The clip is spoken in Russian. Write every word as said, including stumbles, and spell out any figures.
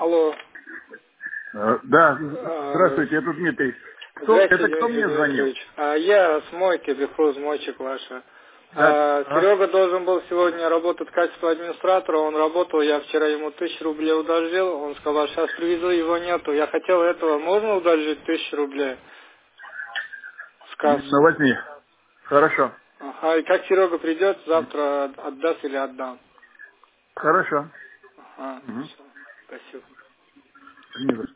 Алло. А, да, здравствуйте, это Дмитрий. Кто, Здравствуйте, это кто Дмитрий мне звонил? Дмитриевич. А, я с мойки, бифроз мойчик ваша. Да. А, А? Серега должен был сегодня работать в качестве администратора, он работал, я вчера ему тысячу рублей удолжил, он сказал, сейчас привезу, его нету. Я хотел этого, можно удолжить тысячу рублей с кассы? Ну, возьми. Хорошо. Ага, и как Серега придет, завтра отдаст или отдам? Хорошо. Ага, Угу. всё, спасибо. Не за что.